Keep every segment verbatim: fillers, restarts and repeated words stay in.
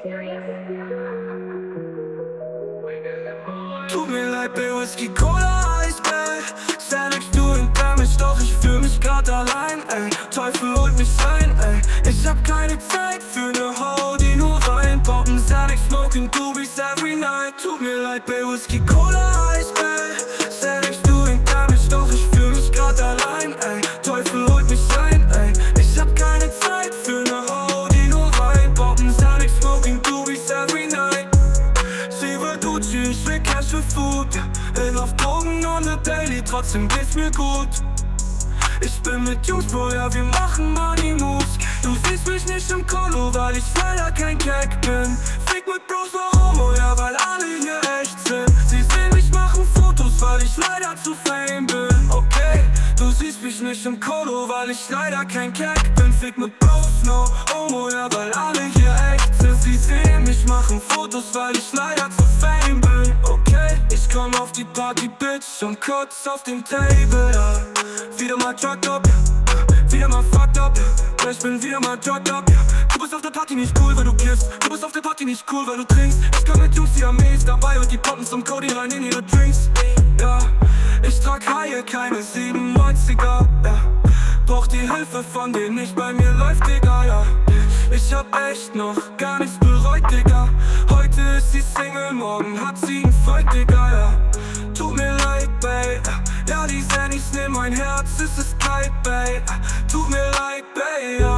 Tut mir leid, Baby, Whisky, Cola, Eisbär. Xanax, du entdammst, doch ich fühl mich grad allein, ey. Teufel holt mich ein, ey. Ich hab keine Zeit für ne Ho, die nur Wein poppen. Xanax, smoking doobies every night. Tut mir leid, Baby, Whisky, Cola, Eisbär. Xanax, du entdammst, doch ich fühl mich grad allein, ey. Teufel holt mich ein, ey. Ich hab keine Zeit für ne Ho, die nur Wein poppen. Xanax, smoking doobies every night. Sie will Gucci, ich will Cash für Food. Will auf Drogen on the daily, trotzdem geht's mir gut. Ich bin mit Jungs, Bro, ja, wir machen Money Moves. Du siehst mich nicht im Kolo, weil ich leider kein Keck bin. Fick mit Bros, warum? Oh ja, weil alle hier echt sind. Sie sehen mich machen Fotos, weil ich leider zu fame bin. Okay, du siehst mich nicht im Kolo, weil ich leider kein Keck bin. Fick mit Bros, no homo, ja, weil alle hier echt sind. Sie sehen mich machen Fotos, weil ich leider zu fame bin. Okay, ich komm auf die Party, Bitch, und kurz auf dem Table, ja. Wieder mal drugged up, wieder mal fucked up. Ich bin wieder mal drugged up. Du bist auf der Party nicht cool, weil du kiffst. Du bist auf der Party nicht cool, weil du trinkst. Ich komm mit Jungs, die Armee ist dabei und die poppen zum Cody rein in ihre Drinks. Ja, ich trag Haie, keine siebenundneunziger, ja. Brauch die Hilfe von denen nicht, bei mir läuft, Digga, ja. Ich hab echt noch gar nichts bereut, Digga. Heute ist sie Single, morgen hat sie einen Freund, Digga, ja. Tut mir leid, babe. Ja, die Xannies nehmen mein Herz, es ist kalt, babe. Tut mir leid, babe, ja.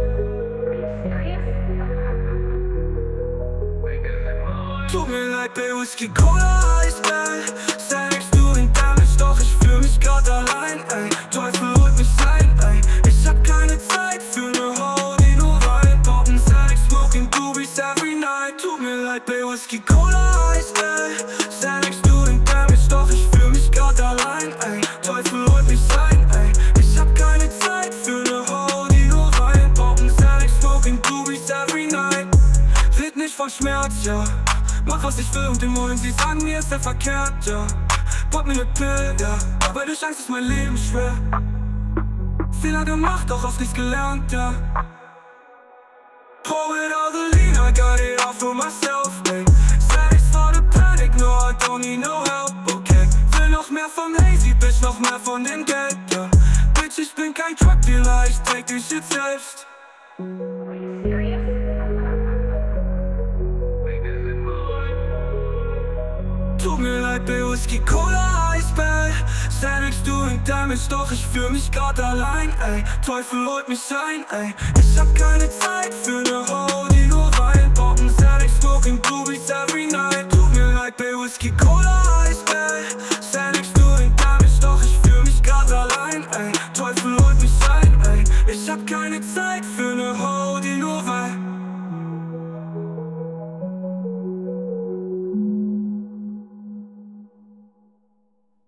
Tut mir leid, babe, Whisky, Cola, Eisbär. Xanax, du entdammst, doch ich fühl mich grad allein, ey. Teufel holt mich ein, ey. Ich hab keine Zeit für ne Ho, die nur Wein poppen. Xanax, smoking doobies every night. Tut mir leid, babe, Whisky, Cola, Eisbär. Xanax, du entdammst, doch ich fühl mich grad allein, ey. Teufel holt mich ein, ey. Ich hab keine Zeit für ne Ho, die nur Wein poppen. Xanax, smoking doobies every night. Red nicht von Schmerz, ja. Mach was ich will und dem wollen sie sagen, mir ist der verkehrt, ja. Pop mir ne Pill, ja. Aber durch Angst ist mein Leben schwer. Fehler gemacht, doch aus nichts gelernt, ja. Pour it all the lean, I got it all for myself, ey. Xanax for the panic, no, I don't need no help, okay. Will noch mehr vom Hazy, Bitch, noch mehr von dem Geld, ja. Bitch, ich bin kein Truck Dealer, ich take den Shit selbst. Tut mir leid, babe, Whisky, Cola, Eisbär. Xanax, du entdammst, doch ich fühl mich grad allein, ey. Teufel holt mich ein, ey. Ich hab keine Zeit für ne Ho, die nur Wein poppen. Xanax, smoking doobies every night. Tut mir leid, babe, Whisky, Cola,